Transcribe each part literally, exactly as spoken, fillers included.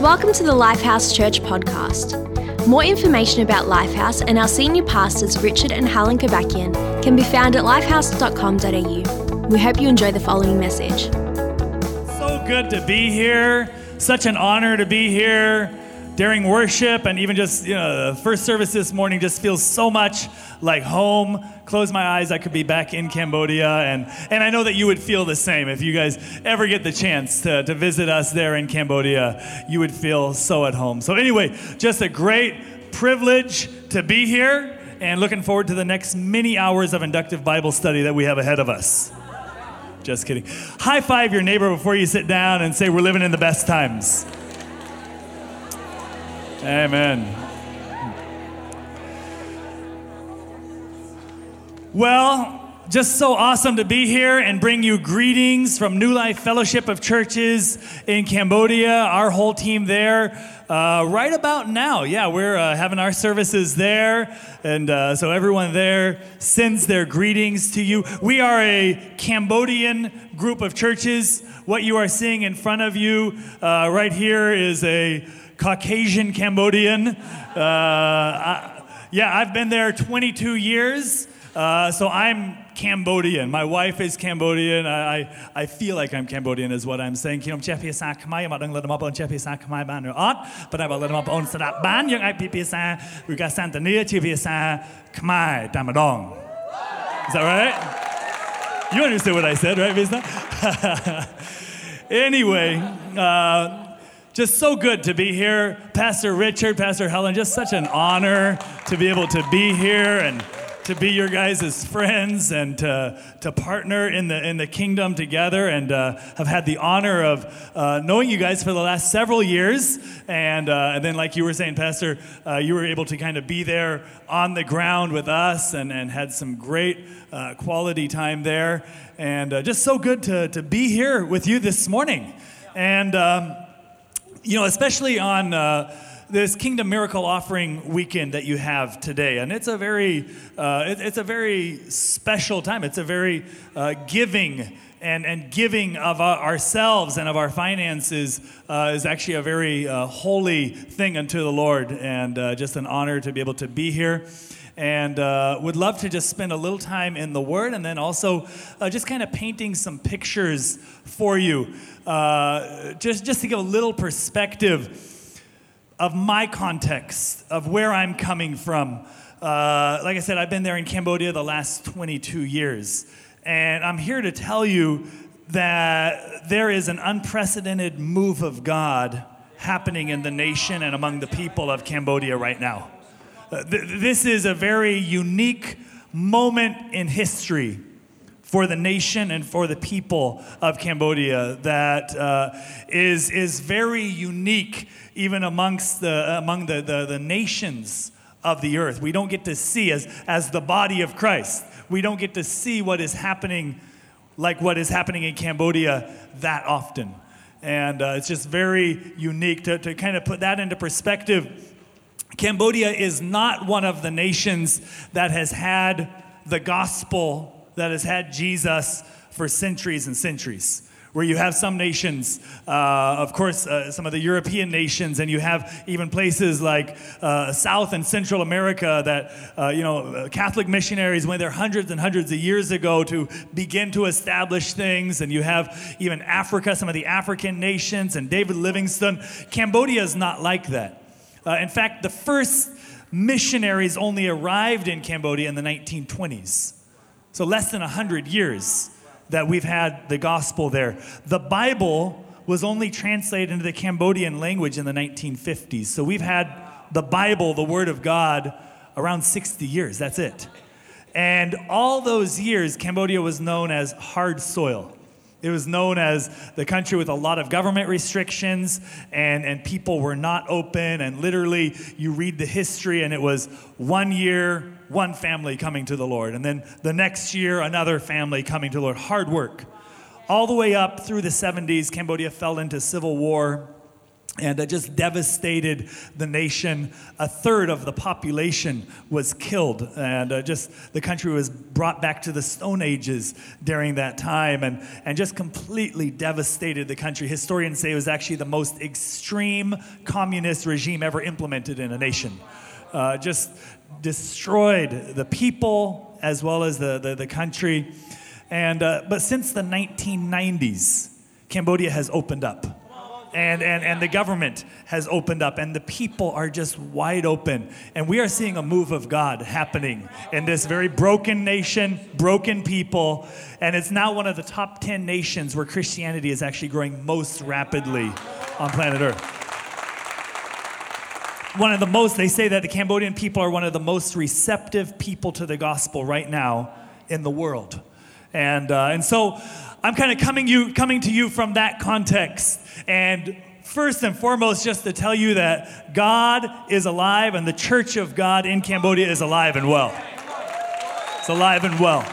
Welcome to the Lifehouse Church podcast. More information about Lifehouse and our senior pastors Richard and Helen Kobakian can be found at lifehouse dot com dot a u. We hope you enjoy the following message. So good to be here. Such an honor to be here during worship, and even just, you know, the first service this morning just feels so much like home. Close my eyes, I could be back in Cambodia, and, and I know that you would feel the same. If you guys ever get the chance to, to visit us there in Cambodia, you would feel so at home. So anyway, just a great privilege to be here, and looking forward to the next many hours of inductive Bible study that we have ahead of us. Just kidding. High five your neighbor before you sit down and say, we're living in the best times. Amen. Well, just so awesome to be here and bring you greetings from New Life Fellowship of Churches in Cambodia, our whole team there. Uh, right about now, yeah, we're uh, having our services there, and uh, so everyone there sends their greetings to you. We are a Cambodian group of churches. What you are seeing in front of you uh, right here is a Caucasian Cambodian. Uh, I, yeah, I've been there twenty-two years. Uh, so I'm Cambodian. My wife is Cambodian. I, I I feel like I'm Cambodian is what I'm saying.ខ្ញុំចេះភាសាខ្មែរមកដឹងលទ្ធមកបងចេះភាសាខ្មែរបានឬអត់ប៉ុន្តែបើលទ្ធមកបងស្ដាប់បានយើងអាចពិភាក្សាវិកាសសន្តានាជាភាសាខ្មែរតែម្ដង Is that right? You understood what I said, right, Vista? Anyway, uh, just so good to be here. Pastor Richard, Pastor Helen, just such an honor to be able to be here and to be your guys' friends and to, to partner in the in the kingdom together, and uh, have had the honor of uh, knowing you guys for the last several years. And, uh, and then, like you were saying, Pastor, uh, you were able to kind of be there on the ground with us and, and had some great uh, quality time there. And uh, just so good to, to be here with you this morning. And, um, you know, especially on... Uh, this Kingdom Miracle Offering weekend that you have today, and it's a very, uh, it, it's a very special time. It's a very uh, giving and and giving of uh, ourselves and of our finances uh, is actually a very uh, holy thing unto the Lord, and uh, just an honor to be able to be here. And uh, would love to just spend a little time in the Word, and then also uh, just kind of painting some pictures for you, uh, just just to give a little perspective of my context, of where I'm coming from. Uh, like I said, I've been there in Cambodia the last twenty-two years. And I'm here to tell you that there is an unprecedented move of God happening in the nation and among the people of Cambodia right now. Uh, th- this is a very unique moment in history for the nation and for the people of Cambodia that uh, is is very unique even amongst the among the, the, the nations of the earth. We don't get to see, as, as the body of Christ, we don't get to see what is happening like what is happening in Cambodia that often. And uh, it's just very unique to, to kind of put that into perspective. Cambodia is not one of the nations that has had the gospel, that has had Jesus for centuries and centuries. Where you have some nations, uh, of course, uh, some of the European nations, and you have even places like uh, South and Central America that, uh, you know, Catholic missionaries went there hundreds and hundreds of years ago to begin to establish things. And you have even Africa, some of the African nations, and David Livingstone. Cambodia is not like that. Uh, in fact, the first missionaries only arrived in Cambodia in the nineteen twenties. So less than one hundred years that we've had the gospel there. The Bible was only translated into the Cambodian language in the nineteen fifties. So we've had the Bible, the Word of God, around sixty years. That's it. And all those years, Cambodia was known as hard soil. It was known as the country with a lot of government restrictions, and, and people were not open. And literally, you read the history, and it was one year, one family coming to the Lord. And then the next year, another family coming to the Lord. Hard work. All the way up through the seventies, Cambodia fell into civil war. And it just devastated the nation. A third of the population was killed. And uh, just the country was brought back to the Stone Ages during that time and, and just completely devastated the country. Historians say it was actually the most extreme communist regime ever implemented in a nation. Uh, just destroyed the people as well as the, the, the country. And uh, but since the nineteen nineties, Cambodia has opened up. And, and and the government has opened up, and the people are just wide open. And we are seeing a move of God happening in this very broken nation, broken people. And it's now one of the top ten nations where Christianity is actually growing most rapidly on planet Earth. One of the most, they say that the Cambodian people are one of the most receptive people to the gospel right now in the world. And uh, and so I'm kind of coming you coming to you from that context. And first and foremost, just to tell you that God is alive and the church of God in Cambodia is alive and well. It's alive and well.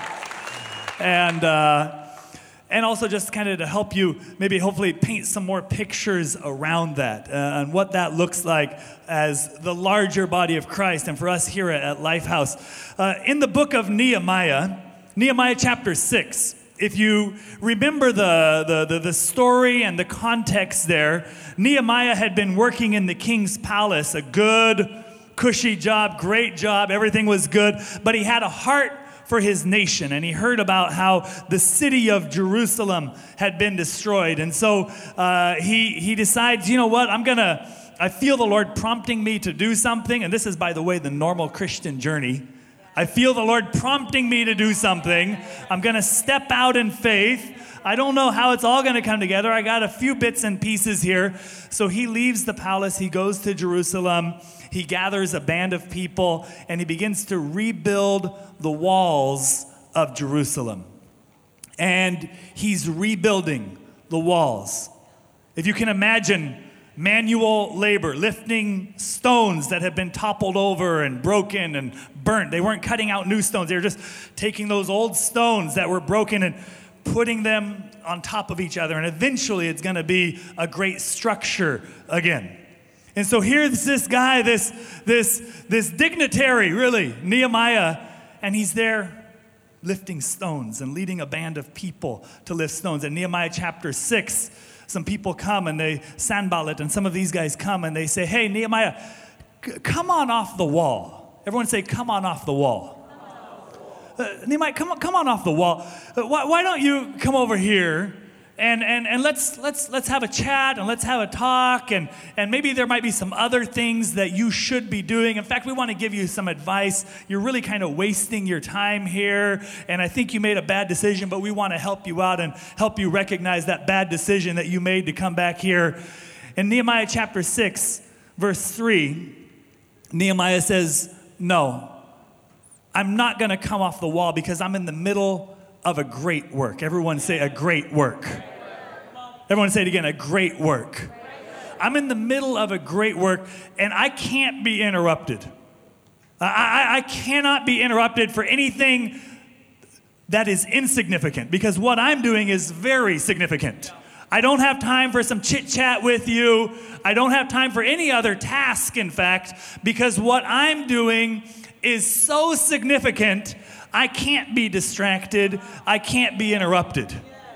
And uh, and also just kind of to help you maybe hopefully paint some more pictures around that uh, and what that looks like as the larger body of Christ and for us here at, at Lifehouse. Uh, in the book of Nehemiah, Nehemiah chapter six, if you remember the, the, the, the story and the context there, Nehemiah had been working in the king's palace, a good, cushy job, great job, everything was good, but he had a heart for his nation, and he heard about how the city of Jerusalem had been destroyed, and so uh, he, he decides, you know what, I'm gonna, I feel the Lord prompting me to do something, and this is, by the way, the normal Christian journey. I feel the Lord prompting me to do something. I'm going to step out in faith. I don't know how it's all going to come together. I got a few bits and pieces here. So he leaves the palace. He goes to Jerusalem. He gathers a band of people, and he begins to rebuild the walls of Jerusalem. And he's rebuilding the walls. If you can imagine manual labor, lifting stones that have been toppled over and broken and burnt. They weren't cutting out new stones. They were just taking those old stones that were broken and putting them on top of each other. And eventually it's going to be a great structure again. And so here's this guy, this, this, this dignitary, really, Nehemiah, and he's there lifting stones and leading a band of people to lift stones. In Nehemiah chapter six, some people come and they, Sanballat and some of these guys come and they say, hey, Nehemiah, c- come on off the wall. Everyone say, come on off the wall. Uh, Nehemiah, come on, come on off the wall. Uh, why, why don't you come over here and, and, and let's, let's, let's have a chat and let's have a talk and, and maybe there might be some other things that you should be doing. In fact, we want to give you some advice. You're really kind of wasting your time here and I think you made a bad decision, but we want to help you out and help you recognize that bad decision that you made to come back here. In Nehemiah chapter six, verse three, Nehemiah says, no, I'm not going to come off the wall because I'm in the middle of a great work. Everyone say a great work. Everyone say it again, a great work. I'm in the middle of a great work and I can't be interrupted. I, I, I cannot be interrupted for anything that is insignificant because what I'm doing is very significant. I don't have time for some chit chat with you. I don't have time for any other task, in fact, because what I'm doing is so significant, I can't be distracted. I can't be interrupted.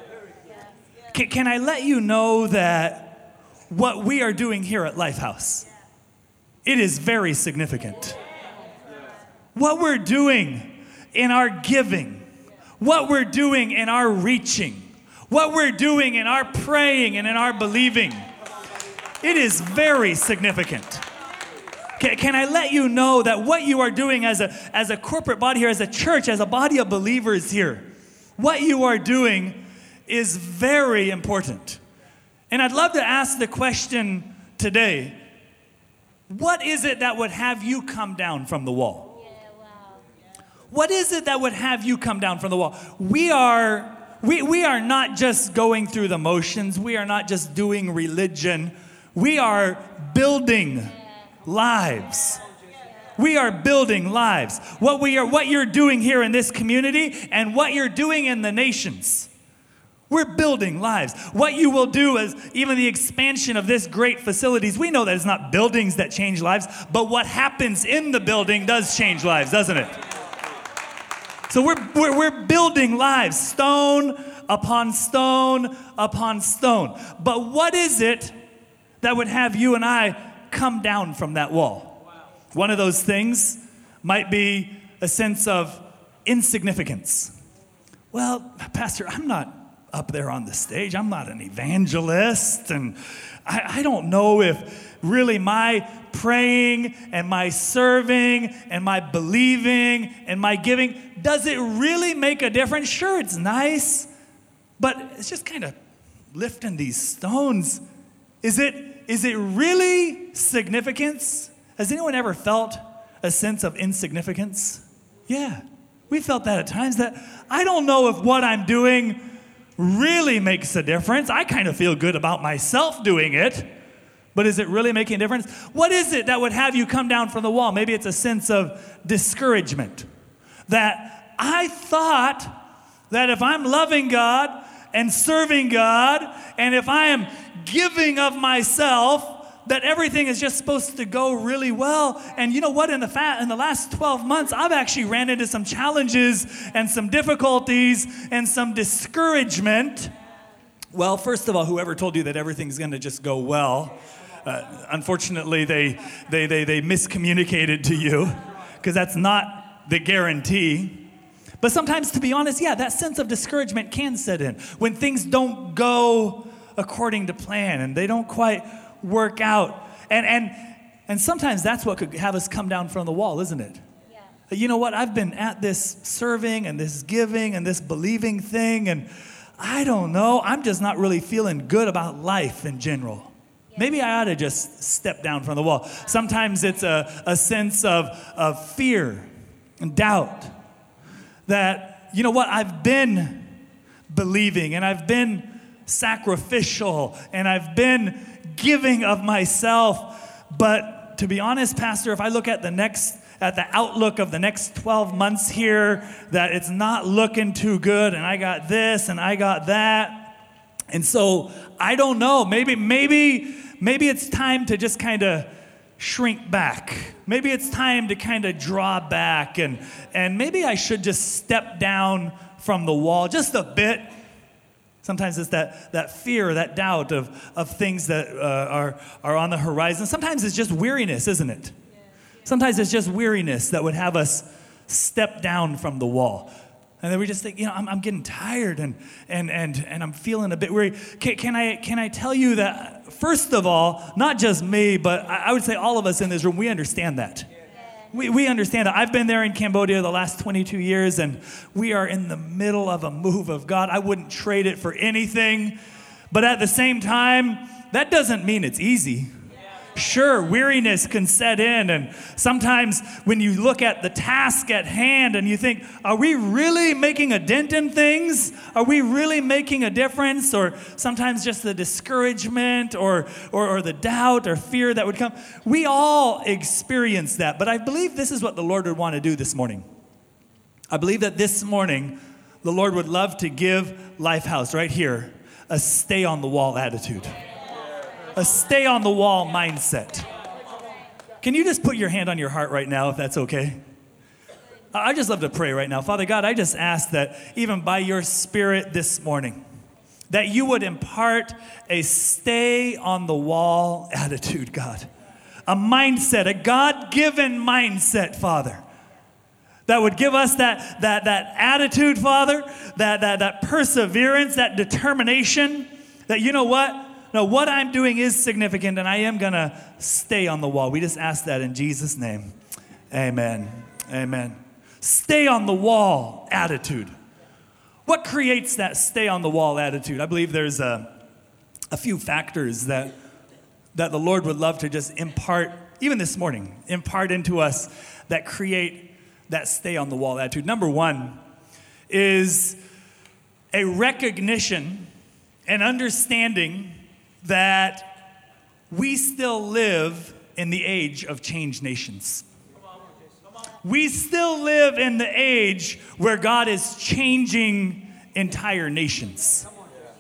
Can, can I let you know that what we are doing here at Lifehouse, it is very significant. What we're doing in our giving, what we're doing in our reaching, what we're doing in our praying and in our believing, it is very significant. Can, can I let you know that what you are doing as a, as a corporate body here, as a church, as a body of believers here, what you are doing is very important. And I'd love to ask the question today, what is it that would have you come down from the wall? Yeah, wow. What is it that would have you come down from the wall? We are, we, we are not just going through the motions. We are not just doing religion. We are building lives. We are building lives. What we are, what you're doing here in this community and what you're doing in the nations. We're building lives. What you will do is even the expansion of this great facilities. We know that it's not buildings that change lives, but what happens in the building does change lives, doesn't it? So we're, we're, we're building lives, stone upon stone upon stone. But what is it that would have you and I come down from that wall? One of those things might be a sense of insignificance. Well, Pastor, I'm not up there on the stage. I'm not an evangelist, and I, I don't know if really my praying and my serving and my believing and my giving, does it really make a difference? Sure, it's nice, but it's just kind of lifting these stones. Is it, is it really significance? Has anyone ever felt a sense of insignificance? Yeah, we felt that at times, that I don't know if what I'm doing really makes a difference. I kind of feel good about myself doing it, but is it really making a difference? What is it that would have you come down from the wall? Maybe it's a sense of discouragement, that I thought that if I'm loving God and serving God, and if I am giving of myself, that everything is just supposed to go really well. And you know what? In the fa- in the last twelve months, I've actually ran into some challenges and some difficulties and some discouragement. Well, first of all, whoever told you that everything's going to just go well, uh, unfortunately, they, they, they, they miscommunicated to you, because that's not the guarantee. But sometimes, to be honest, yeah, that sense of discouragement can set in when things don't go according to plan and they don't quite work out. And and and sometimes that's what could have us come down from the wall, isn't it? Yeah. You know what? I've been at this serving and this giving and this believing thing, and I don't know. I'm just not really feeling good about life in general. Yeah. Maybe I ought to just step down from the wall. Sometimes it's a, a sense of, of fear and doubt that, you know what? I've been believing and I've been sacrificial and I've been giving of myself, but to be honest, Pastor, if I look at the next, at the outlook of the next twelve months here, that it's not looking too good, and I got this and I got that, and so I don't know. Maybe, maybe, maybe it's time to just kind of shrink back. Maybe it's time to kind of draw back, and and maybe I should just step down from the wall just a bit. Sometimes it's that, that fear, that doubt of, of things that uh, are, are on the horizon. Sometimes it's just weariness, isn't it? Sometimes it's just weariness that would have us step down from the wall. And then we just think, you know, I'm, I'm getting tired and, and, and, and I'm feeling a bit weary. Can, can, I, can I tell you that, first of all, not just me, but I, I would say all of us in this room, we understand that. We we understand that. I've been there in Cambodia the last twenty-two years, and we are in the middle of a move of God. I wouldn't trade it for anything. But at the same time, that doesn't mean it's easy. Sure, weariness can set in, and sometimes when you look at the task at hand and you think, are we really making a dent in things? Are we really making a difference? Or sometimes just the discouragement or, or, or the doubt or fear that would come. We all experience that, but I believe this is what the Lord would want to do this morning. I believe that this morning, the Lord would love to give Lifehouse right here a stay on the wall attitude. A stay on the wall mindset. Can you just put your hand on your heart right now, if that's okay? I just love to pray right now. Father God, I just ask that even by your Spirit this morning, that you would impart a stay on the wall attitude, God. A mindset, a God-given mindset, Father, that would give us that, that, that attitude, Father, that, that, that perseverance, that determination, that you know what? No, what I'm doing is significant, and I am going to stay on the wall. We just ask that in Jesus' name. Amen. Amen. Stay on the wall attitude. What creates that stay on the wall attitude? I believe there's a, a few factors that, that the Lord would love to just impart, even this morning, impart into us that create that stay on the wall attitude. Number one is a recognition and understanding that we still live in the age of changed nations. We still live in the age where God is changing entire nations.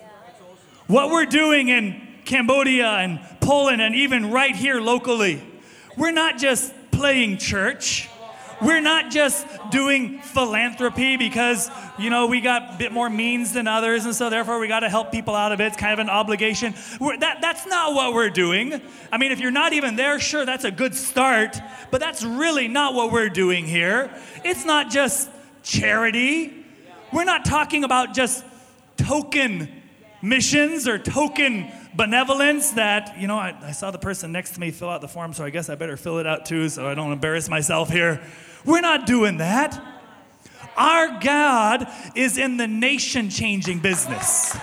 What we're doing in Cambodia and Poland and even right here locally, we're not just playing church. We're not just doing philanthropy because, you know, we got a bit more means than others, and so therefore we got to help people out a bit. It's kind of an obligation. We're, that, that's not what we're doing. I mean, if you're not even there, sure, that's a good start, but that's really not what we're doing here. It's not just charity. We're not talking about just token missions or token benevolence that, you know, I, I saw the person next to me fill out the form, so I guess I better fill it out too so I don't embarrass myself here. We're not doing that. Our God is in the nation-changing business.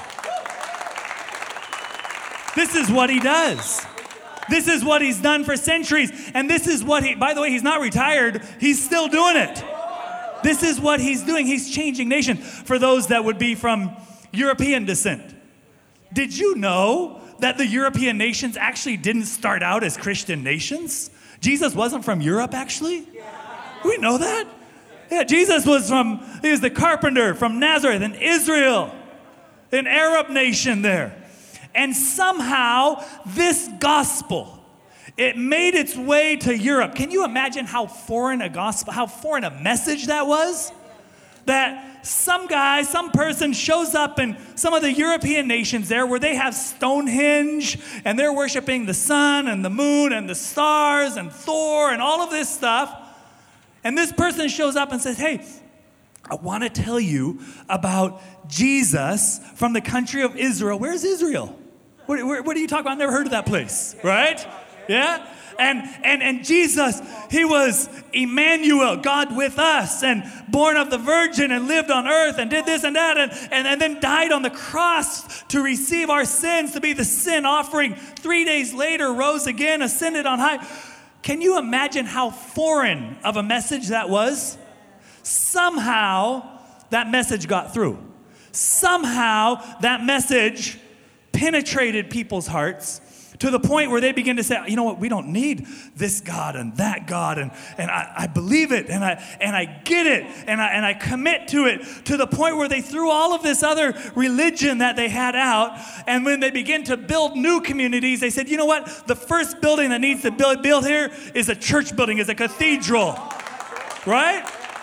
This is what he does. This is what he's done for centuries. And this is what he, by the way, he's not retired. He's still doing it. This is what he's doing. He's changing nations. For those that would be from European descent, did you know that the European nations actually didn't start out as Christian nations? Jesus wasn't from Europe, actually. We know that. Yeah, Jesus was from, he was the carpenter from Nazareth in Israel, an Arab nation there. And somehow this gospel, it made its way to Europe. Can you imagine how foreign a gospel, how foreign a message that was? That some guy, some person shows up in some of the European nations there where they have Stonehenge and they're worshiping the sun and the moon and the stars and Thor and all of this stuff. And this person shows up and says, hey, I want to tell you about Jesus from the country of Israel. Where's Israel? What, where, what are you talking about? I've never heard of that place, right? Yeah? And, and, and Jesus, he was Emmanuel, God with us, and born of the Virgin and lived on earth and did this and that, and, and, and then died on the cross to receive our sins, to be the sin offering. Three days later, rose again, ascended on high. Can you imagine how foreign of a message that was? Somehow, that message got through. Somehow, that message penetrated people's hearts to the point where they begin to say, you know what, we don't need this God and that God, and, and I, I believe it, and I and I get it, and I and I commit to it, to the point where they threw all of this other religion that they had out, and when they begin to build new communities, they said, you know what, the first building that needs to build, build here is a church building, is a cathedral, right?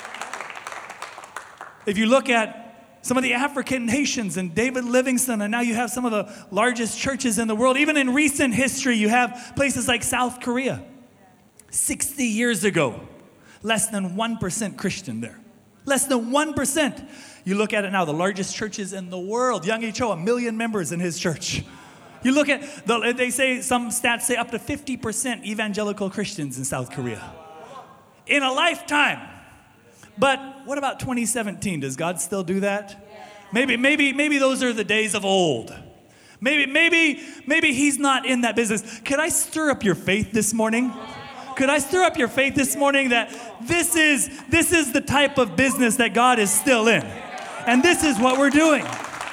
If you look at some of the African nations and David Livingstone, and now you have some of the largest churches in the world. Even in recent history, you have places like South Korea. sixty years ago, less than one percent Christian there. Less than one percent. You look at it now, the largest churches in the world. Young H O, a million members in his church. You look at, the, they say, some stats say up to fifty percent evangelical Christians in South Korea. In a lifetime. But what about twenty seventeen? Does God still do that? Maybe, maybe, maybe those are the days of old. Maybe, maybe, maybe he's not in that business. Could I stir up your faith this morning? Could I stir up your faith this morning that this is this is the type of business that God is still in, and this is what we're doing.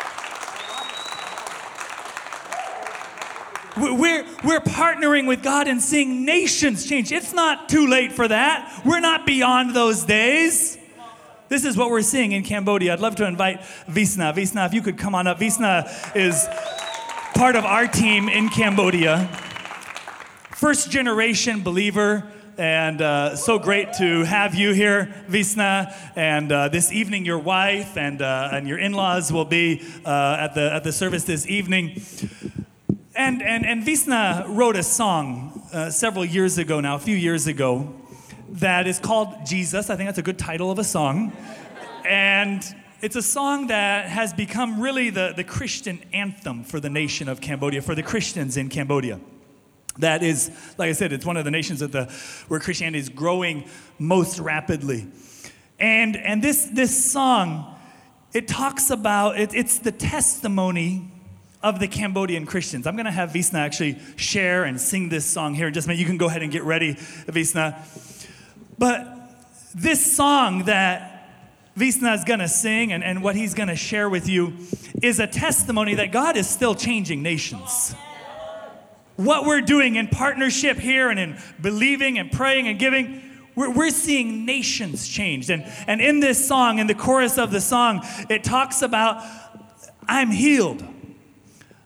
We're, we're partnering with God and seeing nations change. It's not too late for that. We're not beyond those days. This is what we're seeing in Cambodia. I'd love to invite Visna. Visna, if you could come on up. Visna is part of our team in Cambodia. First generation believer. And uh, so great to have you here, Visna. And uh, this evening, your wife and uh, and your in-laws will be uh, at the at the service this evening. And, and, and Visna wrote a song uh, several years ago now, a few years ago, that is called Jesus. I think that's a good title of a song. And it's a song that has become really the, the Christian anthem for the nation of Cambodia, for the Christians in Cambodia. That is, like I said, it's one of the nations that the, where Christianity is growing most rapidly. And, and this, this song, it talks about, it, it's the testimony of the Cambodian Christians. I'm going to have Visna actually share and sing this song here in just a minute. You can go ahead and get ready, Visna. But this song that Visna is going to sing and, and what he's going to share with you is a testimony that God is still changing nations. What we're doing in partnership here and in believing and praying and giving, we're, we're seeing nations changed. And, and in this song, in the chorus of the song, it talks about, I'm healed.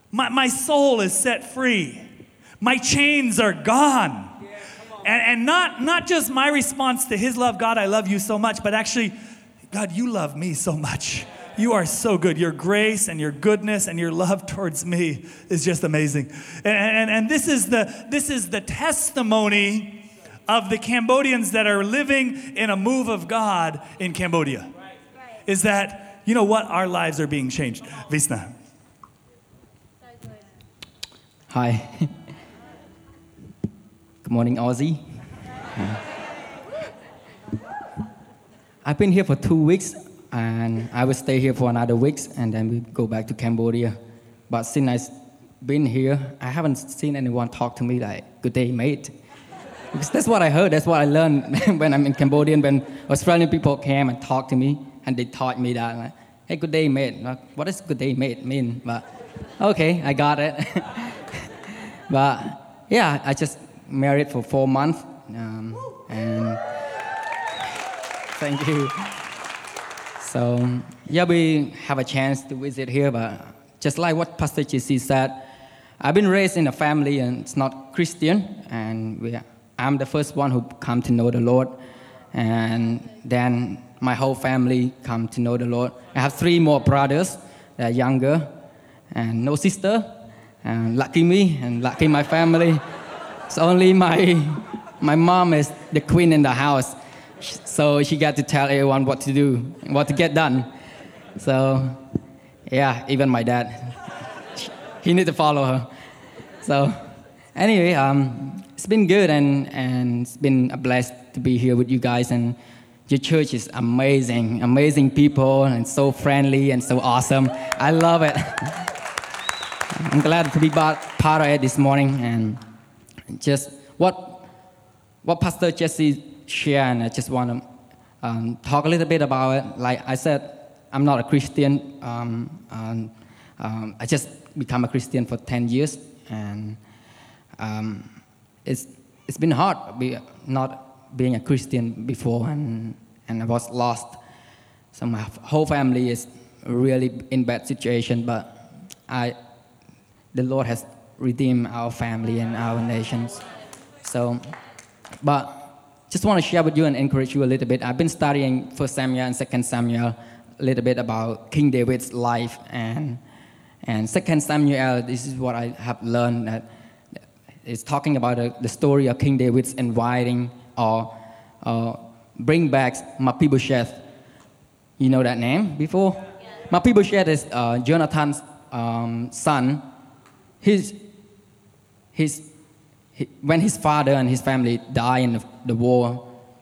My, my soul is set free. My chains are gone. And, and not, not just my response to his love, God, I love you so much, but actually, God, you love me so much. You are so good. Your grace and your goodness and your love towards me is just amazing. And, and, and this is the, this is the testimony of the Cambodians that are living in a move of God in Cambodia. Is that, you know what, our lives are being changed. Visna. Hi. Good morning, Aussie. I've been here for two weeks, and I will stay here for another week, and then we go back to Cambodia. But since I've been here, I haven't seen anyone talk to me like, good day, mate. Because that's what I heard, that's what I learned when I'm in Cambodia, when Australian people came and talked to me, and they taught me that, like, hey, good day, mate. Like, what does good day, mate mean? But, okay, I got it. But, yeah, I just married for four months, um, and thank you. So, yeah, we have a chance to visit here, but just like what Pastor Jesse said, I've been raised in a family and it's not Christian, and we, I'm the first one who come to know the Lord, and then my whole family come to know the Lord. I have three more brothers that are younger, and no sister, and lucky me, and lucky my family. It's only my, my mom is the queen in the house. So she got to tell everyone what to do, what to get done. So, yeah, even my dad, he need to follow her. So, anyway, um, it's been good, and, and it's been a blessed to be here with you guys. And your church is amazing, amazing people, and so friendly and so awesome. I love it. I'm glad to be part of it this morning, and just what what Pastor Jesse shared, and I just want to um, talk a little bit about it. Like I said, I'm not a Christian. Um, um, um, I just become a Christian for ten years, and um, it's it's been hard be, not being a Christian before, and and I was lost. So my whole family is really in bad situation, but I, the Lord has redeemed our family and our nations. So, but just want to share with you and encourage you a little bit. I've been studying First Samuel and Second Samuel a little bit about King David's life, and and Second Samuel. This is what I have learned, that it's talking about the, the story of King David's inviting or uh, bring back Mephibosheth. You know that name before? Yeah. Mephibosheth is uh, Jonathan's um, son. His his He, when his father and his family died in the, the war,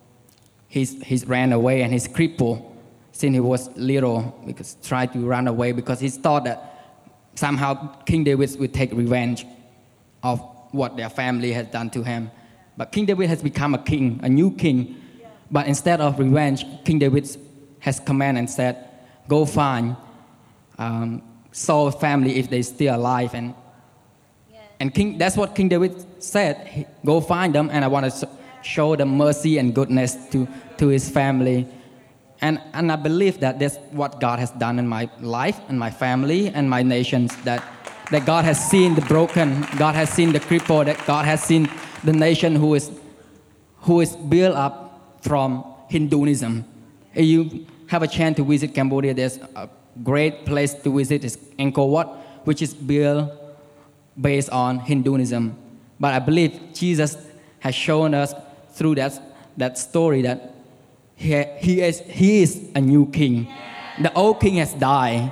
he's, he's ran away, and he's crippled since he was little, because tried to run away because he thought that somehow King David would take revenge of what their family has done to him. But King David has become a king, a new king. But instead of revenge, King David has commanded and said, go find um, Saul's family if they're still alive. And And King, that's what King David said. Go find them, and I want to show them mercy and goodness to, to his family. And, and I believe that that's what God has done in my life, and my family, and my nations, that, that God has seen the broken, God has seen the crippled, that God has seen the nation who is, who is built up from Hinduism. If you have a chance to visit Cambodia, there's a great place to visit, is Angkor Wat, which is built based on Hinduism. But I believe Jesus has shown us through that, that story that he, he, is, he is a new king. The old king has died.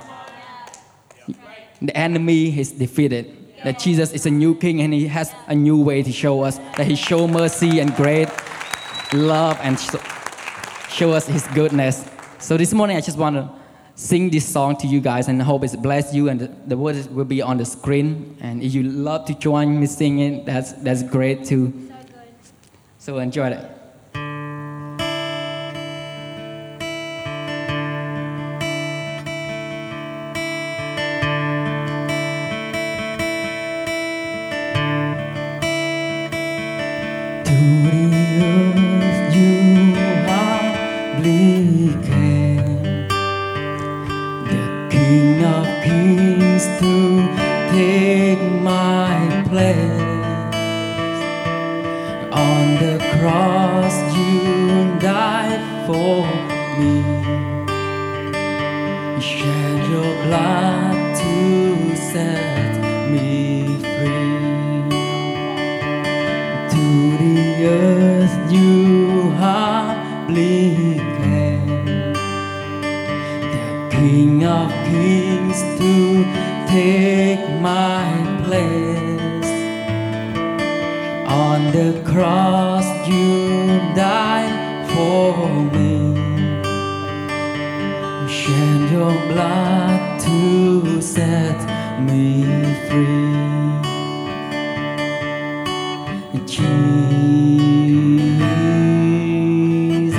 The enemy is defeated. That Jesus is a new king, and he has a new way to show us, that he show mercy and great love and sh- show us his goodness. So this morning I just want to sing this song to you guys, and I hope it's blessed you, and the, the words will be on the screen. And if you love to join me singing, that's that's great too. So enjoy it. To the earth you humbly came, King of kings to take On the cross you died for me. You shed your blood to set me free. To the earth you humbly came, the King of Kings to take my place. On the cross you died for me. You shed your blood to set me free. Jesus,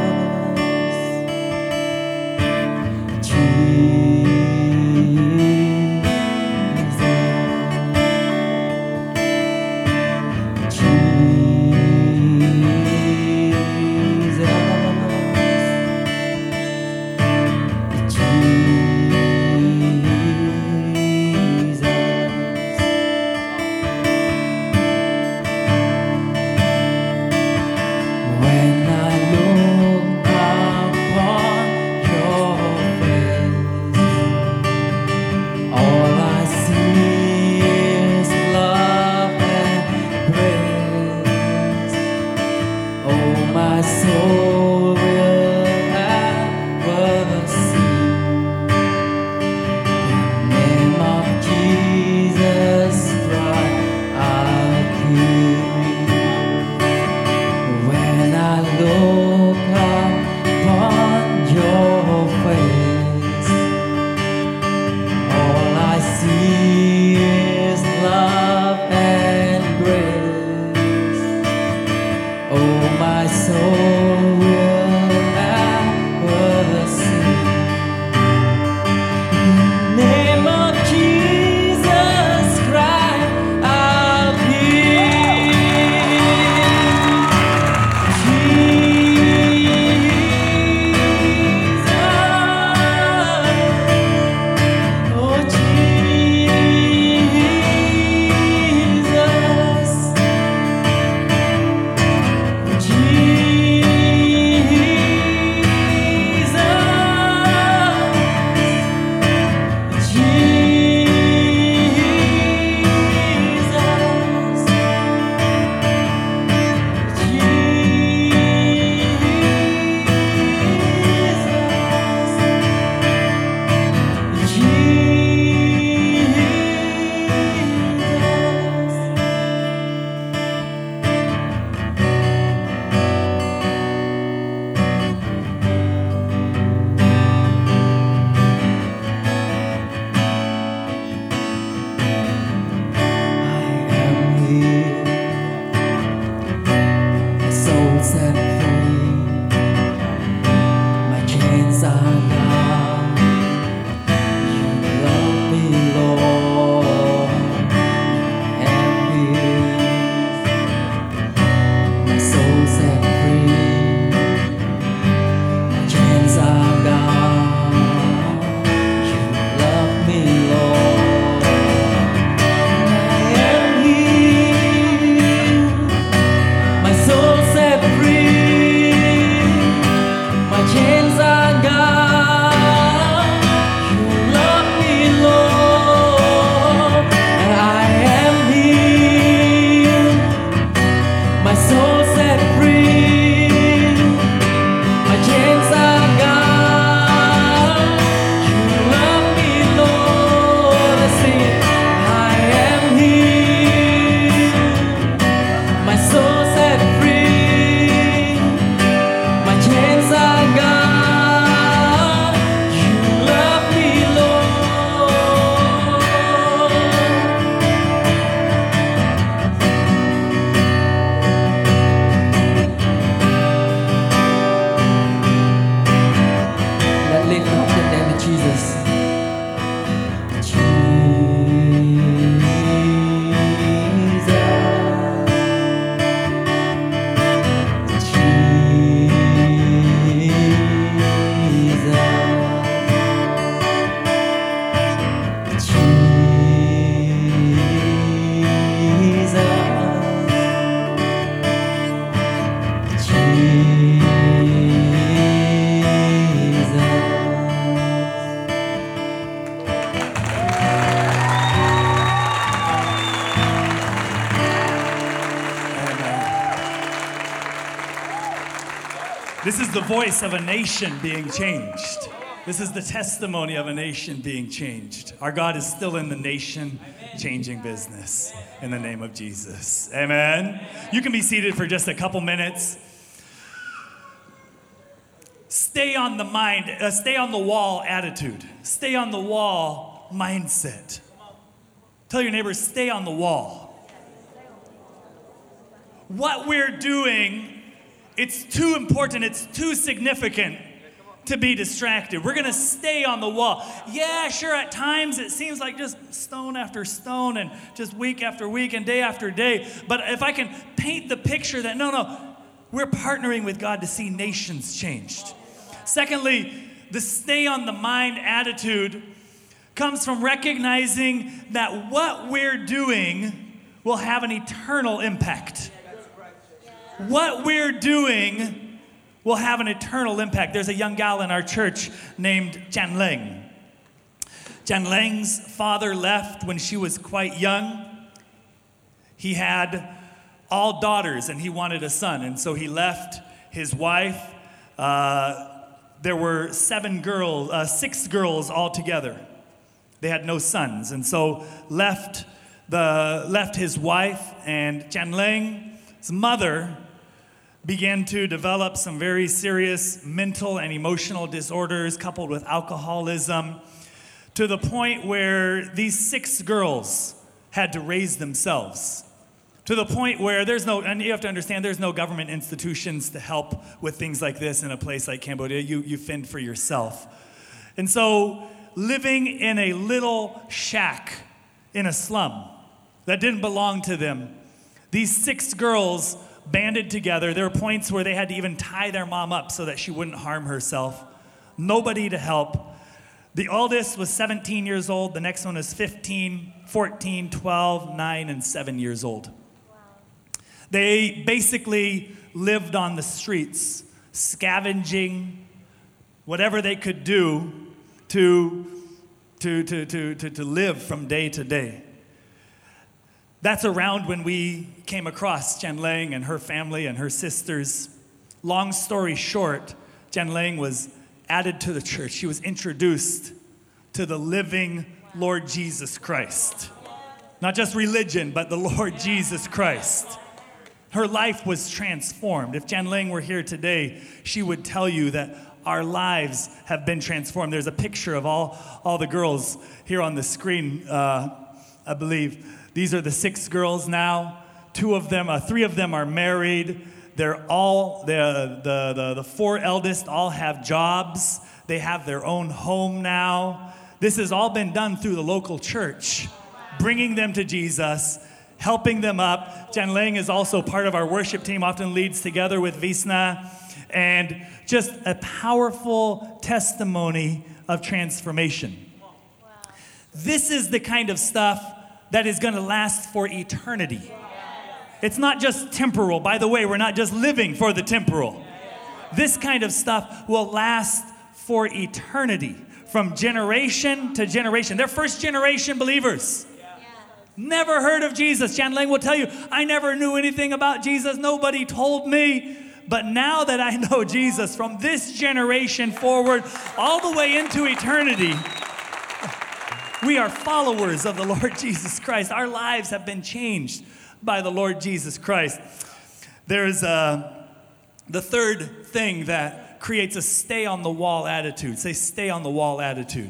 my soul will ever sing the name of Jesus Christ our King. When I look upon your face, all I see is love and grace. Oh, my soul will ever sing the name of Jesus Christ our King. Jesus, oh set free, my chains are gone. You love me, Lord. I am here, my soul set free, my chains are gone. You love me, Lord. I am here, my soul set free. This is the voice of a nation being changed. This is the testimony of a nation being changed. Our God is still in the nation-changing business in the name of Jesus. Amen. You can be seated for just a couple minutes. Stay on the mind, uh, stay on the wall attitude. Stay on the wall mindset. Tell your neighbor, stay on the wall. What we're doing, it's too important, it's too significant to be distracted. We're going to stay on the wall. Yeah, sure, at times it seems like just stone after stone and just week after week and day after day. But if I can paint the picture that, no, no, we're partnering with God to see nations changed. Secondly, the stay on the mind attitude comes from recognizing that what we're doing will have an eternal impact. What we're doing will have an eternal impact. There's a young gal in our church named Jan Leng. Jan Leng's father left when she was quite young. He had all daughters and he wanted a son, and so he left his wife. Uh, there were seven girls, uh, six girls altogether. They had no sons, and so left the left his wife, and Jan Leng's mother began to develop some very serious mental and emotional disorders coupled with alcoholism, to the point where these six girls had to raise themselves. To the point where there's no, and you have to understand, there's no government institutions to help with things like this in a place like Cambodia. You, you fend for yourself. And so living in a little shack in a slum that didn't belong to them, these six girls banded together. There were points where they had to even tie their mom up so that she wouldn't harm herself. Nobody to help. The oldest was seventeen years old. The next one is fifteen, fourteen, twelve, nine, and seven years old. Wow. They basically lived on the streets, scavenging whatever they could do to, to, to, to, to, to live from day to day. That's around when we came across Jan Leng and her family and her sisters. Long story short, Jan Leng was added to the church. She was introduced to the living Lord Jesus Christ. Not just religion, but the Lord Jesus Christ. Her life was transformed. If Jan Leng were here today, she would tell you that our lives have been transformed. There's a picture of all, all the girls here on the screen, uh, I believe. These are the six girls now. Two of them, uh, three of them are married. They're all, the, the, the, the four eldest all have jobs. They have their own home now. This has all been done through the local church, bringing them to Jesus, helping them up. Jan Leng is also part of our worship team, often leads together with Visna. And just a powerful testimony of transformation. This is the kind of stuff that is going to last for eternity. It's not just temporal. By the way, we're not just living for the temporal. This kind of stuff will last for eternity, from generation to generation. They're first generation believers. Never heard of Jesus. Jan Leng will tell you, I never knew anything about Jesus. Nobody told me. But now that I know Jesus, from this generation forward, all the way into eternity, we are followers of the Lord Jesus Christ. Our lives have been changed by the Lord Jesus Christ. There's uh, the third thing that creates a stay-on-the-wall attitude. Say, stay-on-the-wall attitude.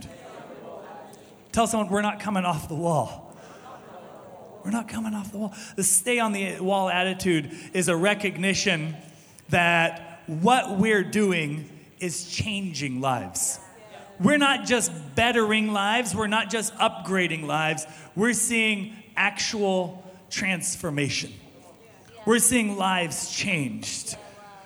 Tell someone, we're not coming off the wall. We're not coming off the wall. The stay-on-the-wall attitude is a recognition that what we're doing is changing lives. We're not just bettering lives. We're not just upgrading lives. We're seeing actual transformation. We're seeing lives changed.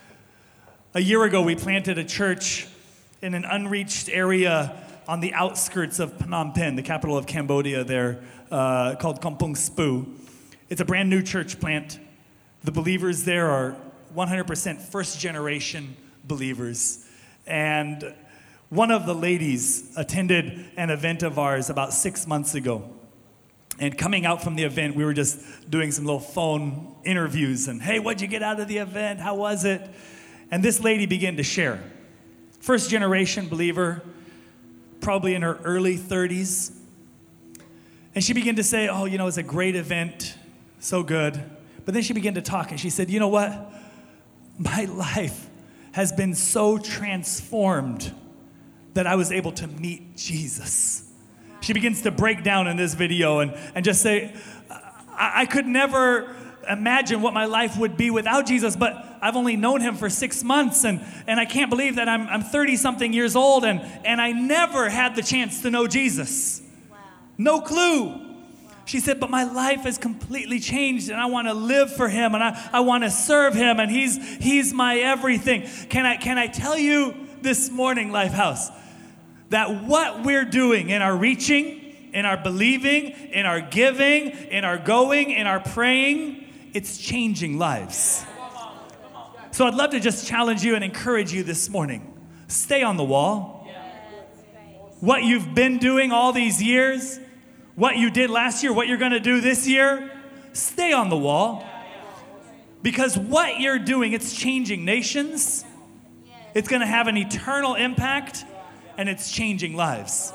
A year ago, we planted a church in an unreached area on the outskirts of Phnom Penh, the capital of Cambodia there, uh, called Kampong Spu. It's a brand new church plant. The believers there are one hundred percent first-generation believers. And one of the ladies attended an event of ours about six months ago. And coming out from the event, we were just doing some little phone interviews. And, hey, what'd you get out of the event? How was it? And this lady began to share. First generation believer, probably in her early thirties. And she began to say, oh, you know, it's a great event, so good. But then she began to talk and she said, you know what? My life has been so transformed that I was able to meet Jesus. She begins to break down in this video and, and just say, I, I could never imagine what my life would be without Jesus, but I've only known him for six months, and, and I can't believe that I'm I'm thirty-something years old, and, and I never had the chance to know Jesus. Wow. No clue. Wow. She said, but my life has completely changed, and I want to live for him, and I, I want to serve him, and he's he's my everything. Can I can I tell you this morning, Lifehouse, that what we're doing in our reaching, in our believing, in our giving, in our going, in our praying, it's changing lives. So I'd love to just challenge you and encourage you this morning. Stay on the wall. What you've been doing all these years, what you did last year, what you're going to do this year, stay on the wall. Because what you're doing, it's changing nations. It's going to have an eternal impact, and it's changing lives.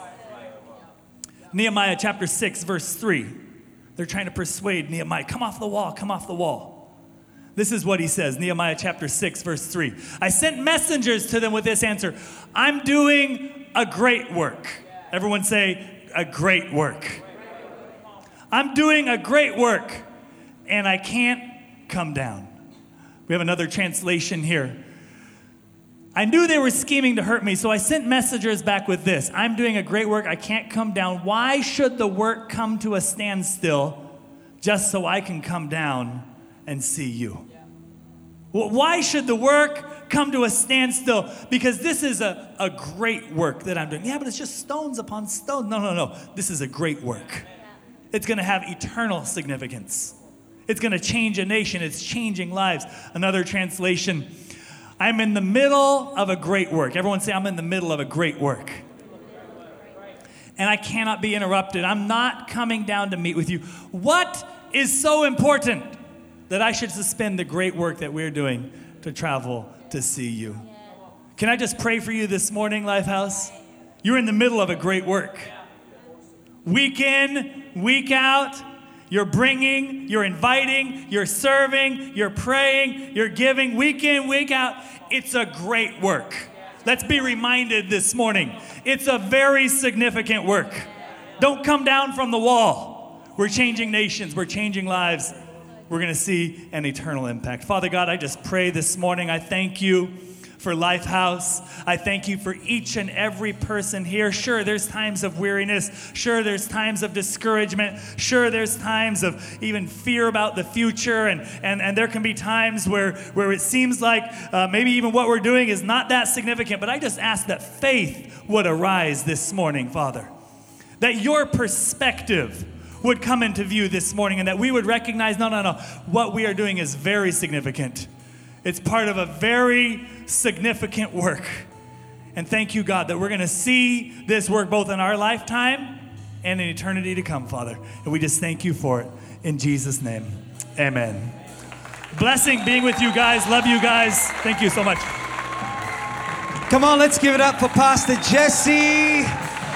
Nehemiah chapter six, verse three. They're trying to persuade Nehemiah, come off the wall, come off the wall. This is what he says, Nehemiah chapter six, verse three. I sent messengers to them with this answer. I'm doing a great work. Everyone say, a great work. I'm doing a great work, and I can't come down. We have another translation here. I knew they were scheming to hurt me, so I sent messengers back with this. I'm doing a great work. I can't come down. Why should the work come to a standstill just so I can come down and see you? Well, why should the work come to a standstill? Because this is a, a great work that I'm doing. Yeah, but it's just stones upon stones. No, no, no. This is a great work. It's going to have eternal significance. It's going to change a nation. It's changing lives. Another translation, I'm in the middle of a great work. Everyone say, I'm in the middle of a great work. And I cannot be interrupted. I'm not coming down to meet with you. What is so important that I should suspend the great work that we're doing to travel to see you? Can I just pray for you this morning, Lifehouse? You're in the middle of a great work. Week in, week out, you're bringing, you're inviting, you're serving, you're praying, you're giving, week in, week out. It's a great work. Let's be reminded this morning. It's a very significant work. Don't come down from the wall. We're changing nations. We're changing lives. We're going to see an eternal impact. Father God, I just pray this morning. I thank you for Lifehouse. I thank you for each and every person here. Sure, there's times of weariness. Sure, there's times of discouragement. Sure, there's times of even fear about the future. And, and, and there can be times where, where it seems like uh, maybe even what we're doing is not that significant. But I just ask that faith would arise this morning, Father. That your perspective would come into view this morning, and that we would recognize, no, no, no, what we are doing is very significant. It's part of a very significant work. And thank you, God, that we're going to see this work both in our lifetime and in eternity to come, Father. And we just thank you for it. In Jesus' name, amen. Blessing being with you guys. Love you guys. Thank you so much. Come on, let's give it up for Pastor Jesse.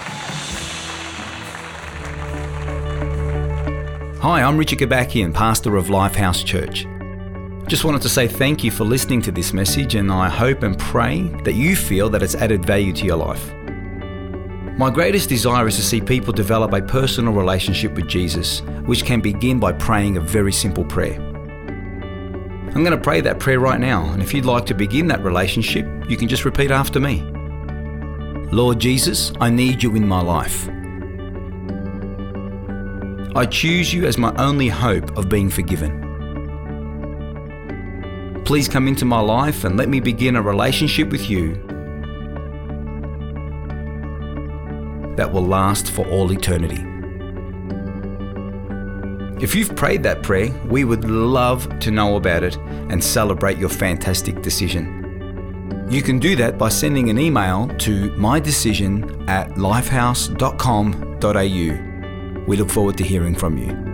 Hi, I'm Richard Gabakian, pastor of Lifehouse Church. Just wanted to say thank you for listening to this message, and I hope and pray that you feel that it's added value to your life. My greatest desire is to see people develop a personal relationship with Jesus, which can begin by praying a very simple prayer. I'm going to pray that prayer right now, and if you'd like to begin that relationship, you can just repeat after me. Lord Jesus, I need you in my life. I choose you as my only hope of being forgiven. Please come into my life and let me begin a relationship with you that will last for all eternity. If you've prayed that prayer, we would love to know about it and celebrate your fantastic decision. You can do that by sending an email to mydecision at lifehouse dot com dot a u. We look forward to hearing from you.